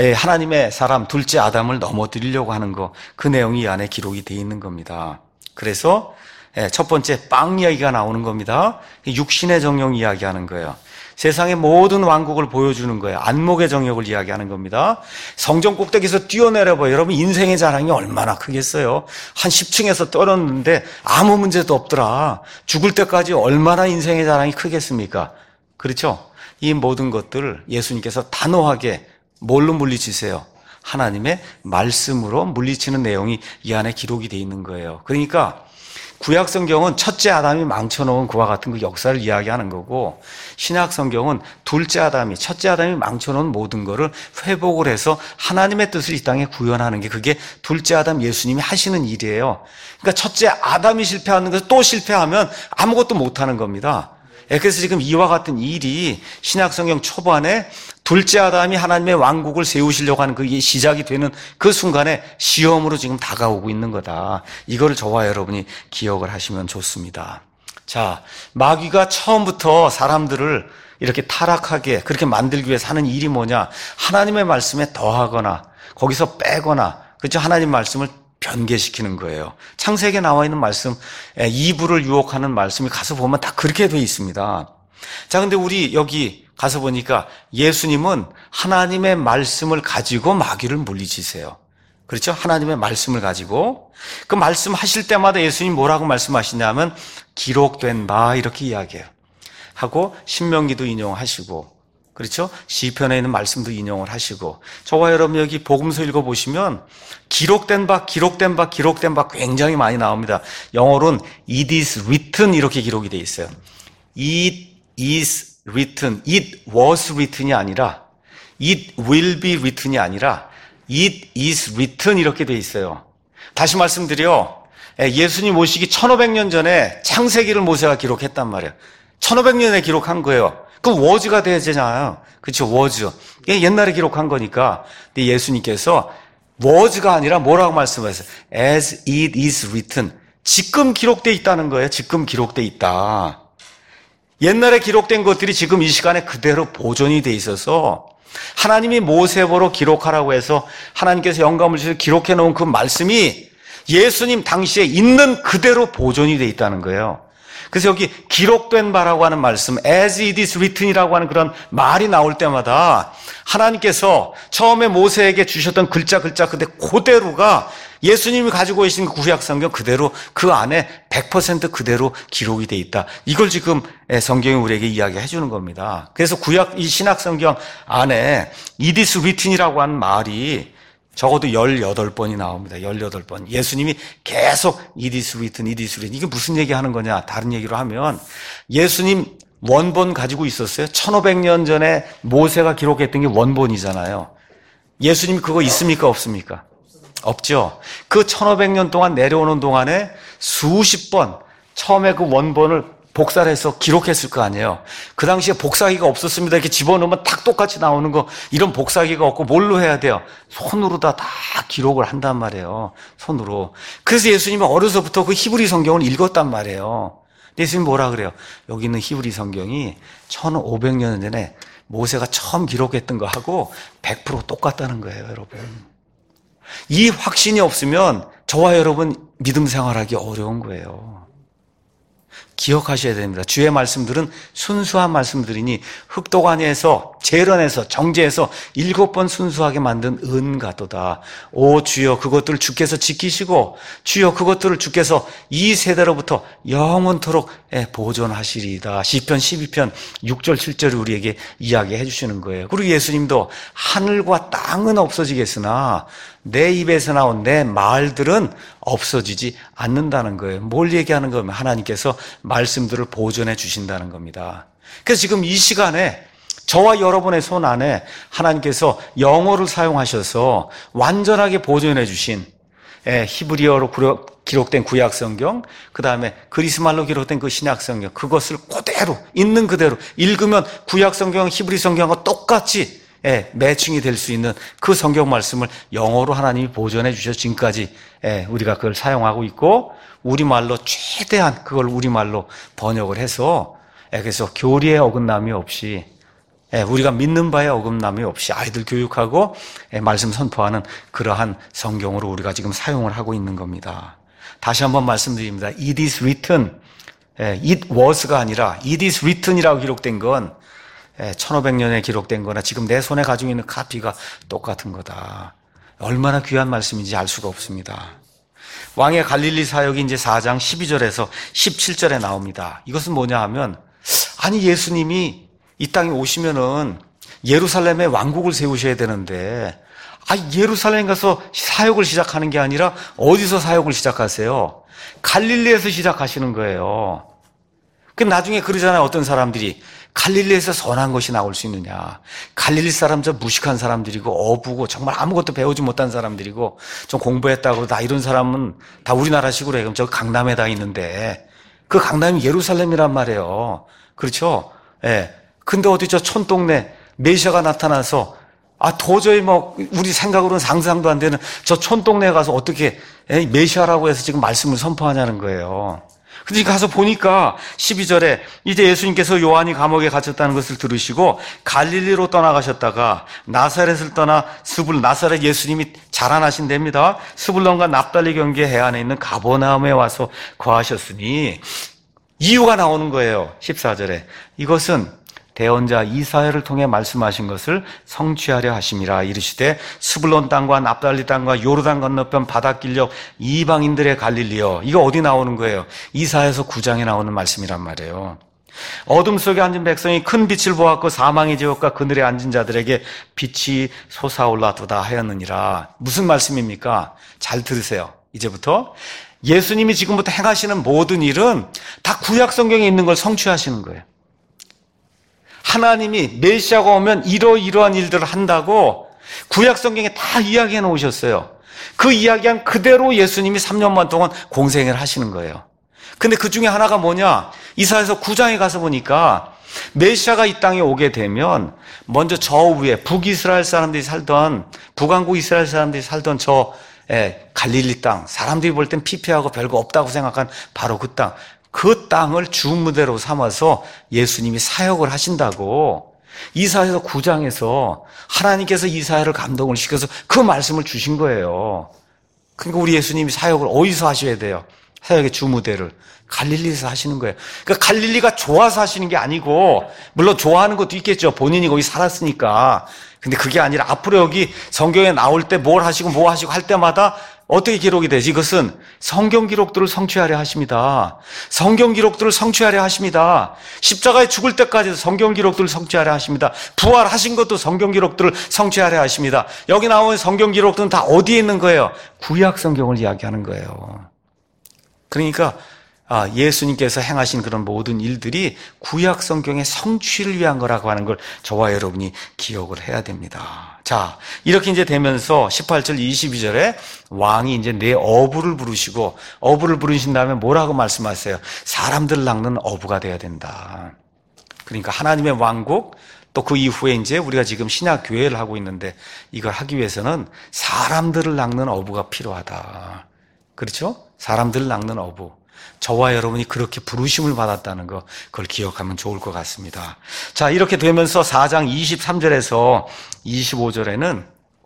Speaker 1: 하나님의 사람 둘째 아담을 넘어뜨리려고 하는 거, 그 내용이 이 안에 기록이 되어 있는 겁니다. 그래서 첫 번째 빵 이야기가 나오는 겁니다. 육신의 정욕 이야기하는 거예요. 세상의 모든 왕국을 보여주는 거예요. 안목의 정욕을 이야기하는 겁니다. 성전 꼭대기에서 뛰어내려봐요. 여러분 인생의 자랑이 얼마나 크겠어요. 한 10층에서 떨어졌는데 아무 문제도 없더라. 죽을 때까지 얼마나 인생의 자랑이 크겠습니까? 그렇죠? 이 모든 것들을 예수님께서 단호하게 뭘로 물리치세요? 하나님의 말씀으로 물리치는 내용이 이 안에 기록이 되어 있는 거예요. 그러니까 구약 성경은 첫째 아담이 망쳐놓은 그와 같은 그 역사를 이야기하는 거고, 신약 성경은 둘째 아담이, 첫째 아담이 망쳐놓은 모든 것을 회복을 해서 하나님의 뜻을 이 땅에 구현하는 게, 그게 둘째 아담 예수님이 하시는 일이에요. 그러니까 첫째 아담이 실패하는 것을 또 실패하면 아무것도 못하는 겁니다. 그래서 지금 이와 같은 일이 신약 성경 초반에 둘째 아담이 하나님의 왕국을 세우시려고 하는 그게 시작이 되는 그 순간에 시험으로 지금 다가오고 있는 거다. 이거를 저와 여러분이 기억을 하시면 좋습니다. 자, 마귀가 처음부터 사람들을 이렇게 타락하게 그렇게 만들기 위해서 하는 일이 뭐냐? 하나님의 말씀에 더하거나 거기서 빼거나, 그렇죠? 하나님 말씀을 변개시키는 거예요. 창세기에 나와 있는 말씀, 이브를 유혹하는 말씀이 가서 보면 다 그렇게 되어 있습니다. 자, 근데 우리 여기 가서 보니까 예수님은 하나님의 말씀을 가지고 마귀를 물리치세요. 그렇죠? 하나님의 말씀을 가지고 그 말씀하실 때마다 예수님 뭐라고 말씀하시냐면 기록된 바 이렇게 이야기해요. 하고 신명기도 인용하시고, 그렇죠? 시편에 있는 말씀도 인용을 하시고, 저와 여러분 여기 복음서 읽어보시면 기록된 바 굉장히 많이 나옵니다. 영어로는 it is written 이렇게 기록이 되어 있어요. it is written, it was written이 아니라 it will be written이 아니라 it is written 이렇게 되어 있어요. 다시 말씀드려, 예수님 오시기 1500년 전에 창세기를 모세가 기록했단 말이에요. 1500년에 기록한 거예요. 그럼 was가 돼야 되잖아요. 그렇죠? was. 옛날에 기록한 거니까. 근데 예수님께서 was가 아니라 뭐라고 말씀하셨어요? as it is written. 지금 기록되어 있다는 거예요. 지금 기록되어 있다. 옛날에 기록된 것들이 지금 이 시간에 그대로 보존이 돼 있어서 하나님이 모세보로 기록하라고 해서 하나님께서 영감을 주셔서 기록해 놓은 그 말씀이 예수님 당시에 있는 그대로 보존이 돼 있다는 거예요. 그래서 여기 기록된 바라고 하는 말씀, as it is written이라고 하는 그런 말이 나올 때마다 하나님께서 처음에 모세에게 주셨던 글자 그대로가 예수님이 가지고 계신 구약 성경 그대로 그 안에 100% 그대로 기록이 돼 있다. 이걸 지금 성경이 우리에게 이야기해 주는 겁니다. 그래서 구약 이 신약 성경 안에 it is written이라고 하는 말이 적어도 18번이 나옵니다. 18번. 예수님이 계속 it is written, it is written. 이게 무슨 얘기하는 거냐? 다른 얘기로 하면 예수님 원본 가지고 있었어요. 1500년 전에 모세가 기록했던 게 원본이잖아요. 예수님 그거 있습니까? 없습니까? 없죠. 그 1500년 동안 내려오는 동안에 수십 번 처음에 그 원본을 복사를 해서 기록했을 거 아니에요. 그 당시에 복사기가 없었습니다. 이렇게 집어넣으면 딱 똑같이 나오는 거, 이런 복사기가 없고 뭘로 해야 돼요? 손으로 다 기록을 한단 말이에요. 손으로. 그래서 예수님은 어려서부터 그 히브리 성경을 읽었단 말이에요. 예수님 뭐라 그래요? 여기 있는 히브리 성경이 1500년 전에 모세가 처음 기록했던 거하고 100% 똑같다는 거예요, 여러분. 이 확신이 없으면 저와 여러분 믿음 생활하기 어려운 거예요. 기억하셔야 됩니다. 주의 말씀들은 순수한 말씀들이니 흑도관에서 재련해서 정제해서 7번 순수하게 만든 은가도다. 오 주여 그것들을 주께서 지키시고 주여 그것들을 주께서 이 세대로부터 영원토록 보존하시리이다. 시편 12편 6절 7절을 우리에게 이야기해 주시는 거예요. 그리고 예수님도 하늘과 땅은 없어지겠으나 내 입에서 나온 내 말들은 없어지지 않는다는 거예요. 뭘 얘기하는 거면 하나님께서 말씀들을 보존해 주신다는 겁니다. 그래서 지금 이 시간에 저와 여러분의 손 안에 하나님께서 영어를 사용하셔서 완전하게 보존해 주신 히브리어로 기록된 구약 성경, 그 다음에 그리스말로 기록된 그 신약 성경, 그것을 그대로 있는 그대로 읽으면 구약 성경, 히브리 성경과 똑같이 매칭이 될 수 있는 그 성경 말씀을 영어로 하나님이 보존해 주셔서 지금까지 우리가 그걸 사용하고 있고, 우리말로 최대한 그걸 우리말로 번역을 해서 그래서 교리의 어긋남이 없이 우리가 믿는 바에 어긋남이 없이 아이들 교육하고 말씀 선포하는 그러한 성경으로 우리가 지금 사용을 하고 있는 겁니다. 다시 한번 말씀드립니다. It is written, it was가 아니라 it is written이라고 기록된 건 1500년에 기록된 거나 지금 내 손에 가지고 있는 카피가 똑같은 거다. 얼마나 귀한 말씀인지 알 수가 없습니다. 왕의 갈릴리 사역이 이제 4장 12절에서 17절에 나옵니다. 이것은 뭐냐 하면, 아니 예수님이 이 땅에 오시면은 예루살렘에 왕국을 세우셔야 되는데, 예루살렘 가서 사역을 시작하는 게 아니라 어디서 사역을 시작하세요? 갈릴리에서 시작하시는 거예요. 그 나중에 그러잖아요. 어떤 사람들이 갈릴리에서 선한 것이 나올 수 있느냐. 갈릴리 사람 저 무식한 사람들이고 어부고 정말 아무것도 배우지 못한 사람들이고 좀 공부했다고 다 이런 사람은 다 우리나라식으로 해. 그럼 저 강남에 다 있는데 그 강남이 예루살렘이란 말이에요. 그렇죠? 근데 어디 저 촌동네 메시아가 나타나서 도저히 우리 생각으로는 상상도 안 되는 저 촌동네에 가서 어떻게 메시아라고 해서 지금 말씀을 선포하냐는 거예요. 근데 가서 보니까 12절에 이제 예수님께서 요한이 감옥에 갇혔다는 것을 들으시고 갈릴리로 떠나가셨다가 나사렛을 떠나 나사렛 예수님이 자라나신 데입니다. 스불론과 납달리 경계 해안에 있는 가버나움에 와서 거하셨으니 이유가 나오는 거예요. 14절에 이것은 대언자 이사야를 통해 말씀하신 것을 성취하려 하심이라. 이르시되 스불론 땅과 납달리 땅과 요르단 건너편 바닷길역 이방인들의 갈릴리여. 이거 어디 나오는 거예요? 이사야서 9장에 나오는 말씀이란 말이에요. 어둠 속에 앉은 백성이 큰 빛을 보았고 사망의 지옥과 그늘에 앉은 자들에게 빛이 솟아올라도다 하였느니라. 무슨 말씀입니까? 잘 들으세요. 이제부터 예수님이 지금부터 행하시는 모든 일은 다 구약 성경에 있는 걸 성취하시는 거예요. 하나님이 메시아가 오면 이러이러한 일들을 한다고 구약 성경에 다 이야기해 놓으셨어요. 그 이야기한 그대로 예수님이 3년 반 동안 공생애를 하시는 거예요. 근데 그 중에 하나가 뭐냐? 이사야서 9장에 가서 보니까 메시아가 이 땅에 오게 되면 먼저 저 위에 북이스라엘 사람들이 살던, 북왕국 이스라엘 사람들이 살던 저 갈릴리 땅, 사람들이 볼 땐 피폐하고 별거 없다고 생각한 바로 그 땅, 그 땅을 주무대로 삼아서 예수님이 사역을 하신다고 이사야서 9장에서 하나님께서 이사야를 감동을 시켜서 그 말씀을 주신 거예요. 그러니까 우리 예수님이 사역을 어디서 하셔야 돼요? 사역의 주무대를 갈릴리에서 하시는 거예요. 그러니까 갈릴리가 좋아서 하시는 게 아니고, 물론 좋아하는 것도 있겠죠. 본인이 거기 살았으니까. 근데 그게 아니라 앞으로 여기 성경에 나올 때 뭘 하시고 뭐 하시고 할 때마다 어떻게 기록이 되지? 이것은 성경 기록들을 성취하려 하십니다. 성경 기록들을 성취하려 하십니다. 십자가에 죽을 때까지도 성경 기록들을 성취하려 하십니다. 부활하신 것도 성경 기록들을 성취하려 하십니다. 여기 나온 성경 기록들은 다 어디에 있는 거예요? 구약 성경을 이야기하는 거예요. 그러니까 예수님께서 행하신 그런 모든 일들이 구약 성경의 성취를 위한 거라고 하는 걸 저와 여러분이 기억을 해야 됩니다. 자, 이렇게 이제 되면서 18절 22절에 왕이 이제 내 어부를 부르시고, 어부를 부르신 다음에 뭐라고 말씀하세요? 사람들을 낚는 어부가 돼야 된다. 그러니까 하나님의 왕국, 또 그 이후에 이제 우리가 지금 신약 교회를 하고 있는데 이걸 하기 위해서는 사람들을 낚는 어부가 필요하다. 그렇죠? 사람들을 낚는 어부. 저와 여러분이 그렇게 부르심을 받았다는 거, 그걸 기억하면 좋을 것 같습니다. 자, 이렇게 되면서 4장 23절에서 25절에는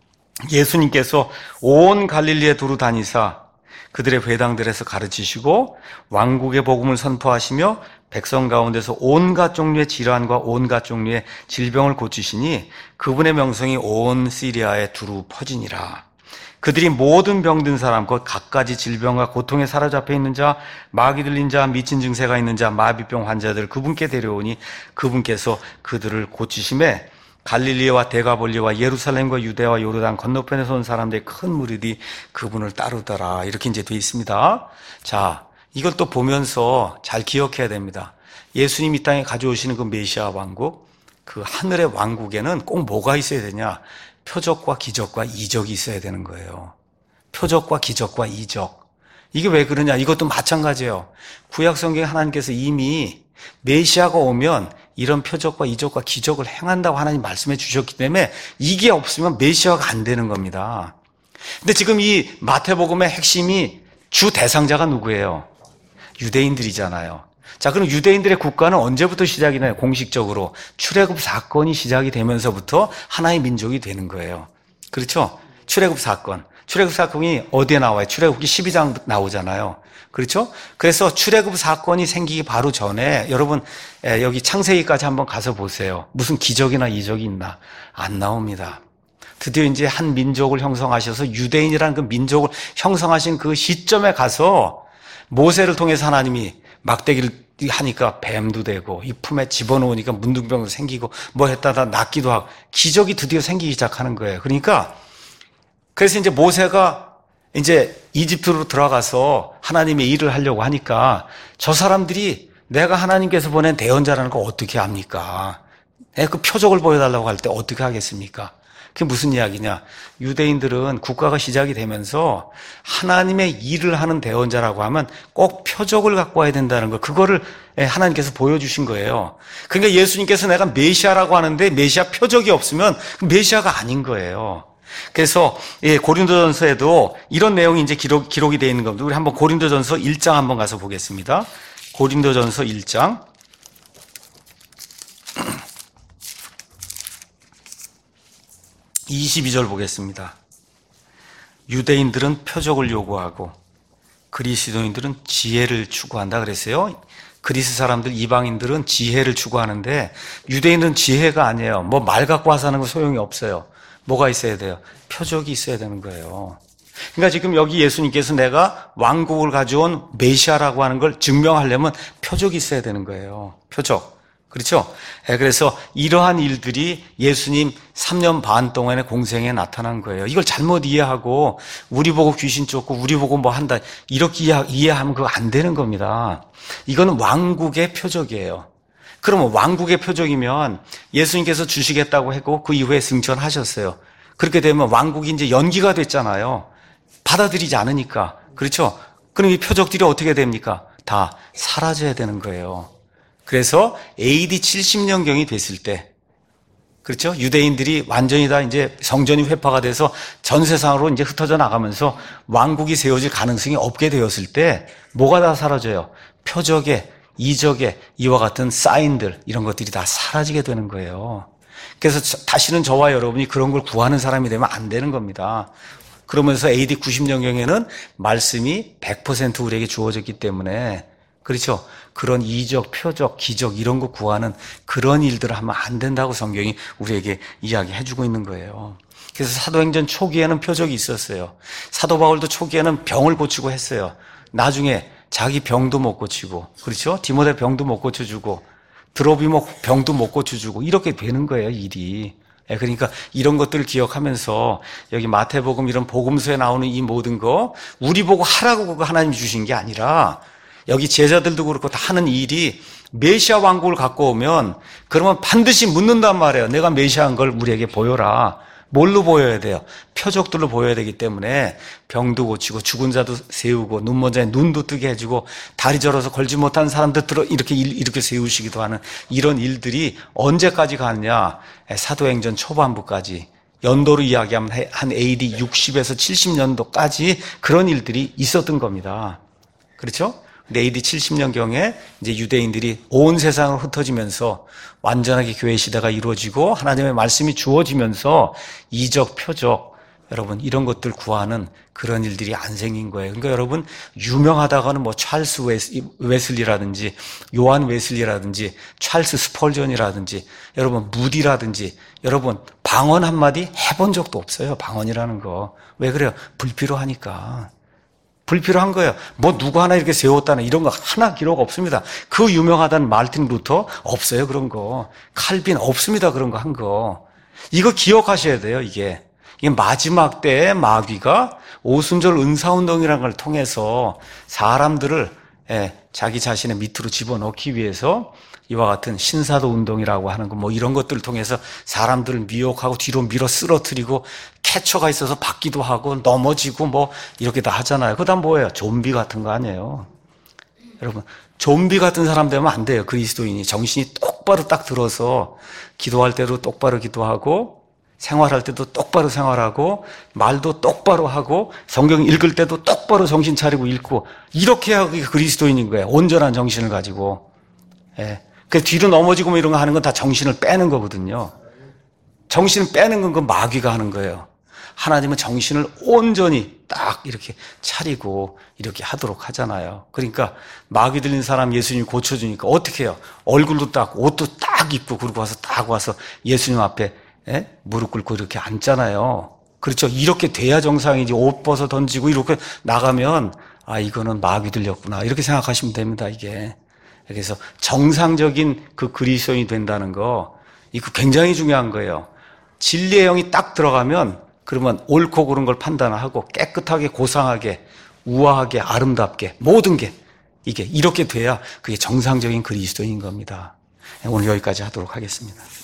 Speaker 1: 예수님께서 온 갈릴리에 두루 다니사 그들의 회당들에서 가르치시고 왕국의 복음을 선포하시며 백성 가운데서 온갖 종류의 질환과 온갖 종류의 질병을 고치시니 그분의 명성이 온 시리아에 두루 퍼지니라. 그들이 모든 병든 사람, 곧 갖가지 질병과 고통에 사로잡혀 있는 자, 마귀 들린 자, 미친 증세가 있는 자, 마비병 환자들 그분께 데려오니 그분께서 그들을 고치심에 갈릴리와 데가볼리와 예루살렘과 유대와 요르단 건너편에서 온 사람들의 큰 무리들이 그분을 따르더라. 이렇게 이제 돼 있습니다. 자, 이걸 또 보면서 잘 기억해야 됩니다. 예수님 이 땅에 가져오시는 그 메시아 왕국, 그 하늘의 왕국에는 꼭 뭐가 있어야 되냐? 표적과 기적과 이적이 있어야 되는 거예요. 표적과 기적과 이적. 이게 왜 그러냐? 이것도 마찬가지예요. 구약 성경에 하나님께서 이미 메시아가 오면 이런 표적과 이적과 기적을 행한다고 하나님 말씀해 주셨기 때문에 이게 없으면 메시아가 안 되는 겁니다. 근데 지금 이 마태복음의 핵심이 주 대상자가 누구예요? 유대인들이잖아요. 자, 그럼 유대인들의 국가는 언제부터 시작이 나요? 공식적으로 출애굽 사건이 시작이 되면서부터 하나의 민족이 되는 거예요. 그렇죠? 출애굽 사건. 출애굽 사건이 어디에 나와요? 출애굽기 12장 나오잖아요. 그렇죠? 그래서 출애굽 사건이 생기기 바로 전에 여러분 여기 창세기까지 한번 가서 보세요. 무슨 기적이나 이적이 있나? 안 나옵니다. 드디어 이제 한 민족을 형성하셔서 유대인이라는 그 민족을 형성하신 그 시점에 가서 모세를 통해서 하나님이 막대기를 하니까 뱀도 되고 이 품에 집어넣으니까 문둥병도 생기고 뭐 했다가 낫기도 하고 기적이 드디어 생기기 시작하는 거예요. 그러니까 그래서 이제 모세가 이제 이집트로 들어가서 하나님의 일을 하려고 하니까 저 사람들이 내가 하나님께서 보낸 대언자라는 걸 어떻게 압니까? 그 표적을 보여달라고 할 때 어떻게 하겠습니까? 그게 무슨 이야기냐? 유대인들은 국가가 시작이 되면서 하나님의 일을 하는 대언자라고 하면 꼭 표적을 갖고 와야 된다는 거, 그거를 하나님께서 보여주신 거예요. 그러니까 예수님께서 내가 메시아라고 하는데 메시아 표적이 없으면 메시아가 아닌 거예요. 그래서 고린도전서에도 이런 내용이 이제 기록이 되어 있는 겁니다. 우리 한번 고린도전서 1장 한번 가서 보겠습니다. 고린도전서 1장 22절 보겠습니다. 유대인들은 표적을 요구하고 그리스도인들은 지혜를 추구한다 그랬어요. 그리스 사람들, 이방인들은 지혜를 추구하는데 유대인은 지혜가 아니에요. 뭐 말 갖고 와서 하는 거 소용이 없어요. 뭐가 있어야 돼요? 표적이 있어야 되는 거예요. 그러니까 지금 여기 예수님께서 내가 왕국을 가져온 메시아라고 하는 걸 증명하려면 표적이 있어야 되는 거예요. 표적. 그렇죠? 그래서 이러한 일들이 예수님 3년 반 동안의 공생에 나타난 거예요. 이걸 잘못 이해하고 우리 보고 귀신 쫓고 우리 보고 뭐 한다 이렇게 이해하면 그거 안 되는 겁니다. 이거는 왕국의 표적이에요. 그러면 왕국의 표적이면 예수님께서 주시겠다고 했고 그 이후에 승천하셨어요. 그렇게 되면 왕국이 이제 연기가 됐잖아요. 받아들이지 않으니까. 그렇죠? 그럼 이 표적들이 어떻게 됩니까? 다 사라져야 되는 거예요. 그래서 AD 70년경이 됐을 때, 그렇죠? 유대인들이 완전히 다 이제 성전이 회파가 돼서 전 세상으로 이제 흩어져 나가면서 왕국이 세워질 가능성이 없게 되었을 때 뭐가 다 사라져요? 표적에, 이적에 이와 같은 사인들 이런 것들이 다 사라지게 되는 거예요. 그래서 다시는 저와 여러분이 그런 걸 구하는 사람이 되면 안 되는 겁니다. 그러면서 AD 90년경에는 말씀이 100% 우리에게 주어졌기 때문에 그렇죠. 그런 이적, 표적, 기적 이런 거 구하는 그런 일들을 하면 안 된다고 성경이 우리에게 이야기해주고 있는 거예요. 그래서 사도행전 초기에는 표적이 있었어요. 사도 바울도 초기에는 병을 고치고 했어요. 나중에 자기 병도 못 고치고, 그렇죠? 디모데 병도 못 고쳐주고, 드로비모 병도 못 고쳐주고 이렇게 되는 거예요, 일이. 그러니까 이런 것들을 기억하면서 여기 마태복음 이런 복음서에 나오는 이 모든 거 우리 보고 하라고 그거 하나님이 주신 게 아니라 여기 제자들도 그렇고 다 하는 일이 메시아 왕국을 갖고 오면 그러면 반드시 묻는단 말이에요. 내가 메시아인 걸 우리에게 보여라. 뭘로 보여야 돼요? 표적들로 보여야 되기 때문에 병도 고치고 죽은 자도 세우고 눈먼 자의 눈도 뜨게 해주고 다리 저려서 걸지 못한 사람들 이렇게 세우시기도 하는 이런 일들이 언제까지 가느냐? 사도행전 초반부까지 연도로 이야기하면 한 AD 60에서 70년도까지 그런 일들이 있었던 겁니다. 그렇죠? 근데 AD 70년경에 이제 유대인들이 온 세상으로 흩어지면서 완전하게 교회 시대가 이루어지고 하나님의 말씀이 주어지면서 이적, 표적, 여러분 이런 것들 구하는 그런 일들이 안 생긴 거예요. 그러니까 여러분 유명하다가는 뭐 찰스 웨슬리라든지 요한 웨슬리라든지 찰스 스펄전이라든지 여러분 무디라든지 여러분 방언 한마디 해본 적도 없어요. 방언이라는 거. 왜 그래요? 불필요하니까. 불필요한 거예요. 뭐 누구 하나 이렇게 세웠다는 이런 거 하나 기록 없습니다. 그 유명하다는 말틴 루터 없어요. 그런 거. 칼빈 없습니다. 그런 거 한 거. 이거 기억하셔야 돼요. 이게 마지막 때에 마귀가 오순절 은사운동이라는 걸 통해서 사람들을 자기 자신의 밑으로 집어넣기 위해서 이와 같은 신사도 운동이라고 하는 거, 뭐 이런 것들을 통해서 사람들을 미혹하고 뒤로 밀어 쓰러뜨리고 캐쳐가 있어서 받기도 하고 넘어지고 뭐 이렇게 다 하잖아요. 그다음 뭐예요? 좀비 같은 거 아니에요. 여러분, 좀비 같은 사람 되면 안 돼요. 그리스도인이 정신이 똑바로 딱 들어서 기도할 때도 똑바로 기도하고 생활할 때도 똑바로 생활하고 말도 똑바로 하고 성경 읽을 때도 똑바로 정신 차리고 읽고 이렇게 하고 그리스도인인 거예요. 온전한 정신을 가지고. 그 뒤로 넘어지고 뭐 이런 거 하는 건 다 정신을 빼는 거거든요. 정신을 빼는 건 그 마귀가 하는 거예요. 하나님은 정신을 온전히 딱 이렇게 차리고 이렇게 하도록 하잖아요. 그러니까 마귀 들린 사람 예수님이 고쳐주니까 어떻게 해요? 얼굴도 딱 옷도 딱 입고 그러고 와서 딱 와서 예수님 앞에 무릎 꿇고 이렇게 앉잖아요. 그렇죠. 이렇게 돼야 정상이지. 옷 벗어 던지고 이렇게 나가면 이거는 마귀 들렸구나 이렇게 생각하시면 됩니다. 이게. 그래서 정상적인 그 그리스도인이 된다는 거 이거 굉장히 중요한 거예요. 진리의 영이 딱 들어가면 그러면 옳고 그른 걸 판단하고 깨끗하게 고상하게 우아하게 아름답게 모든 게 이게 이렇게 돼야 그게 정상적인 그리스도인인 겁니다. 오늘 여기까지 하도록 하겠습니다.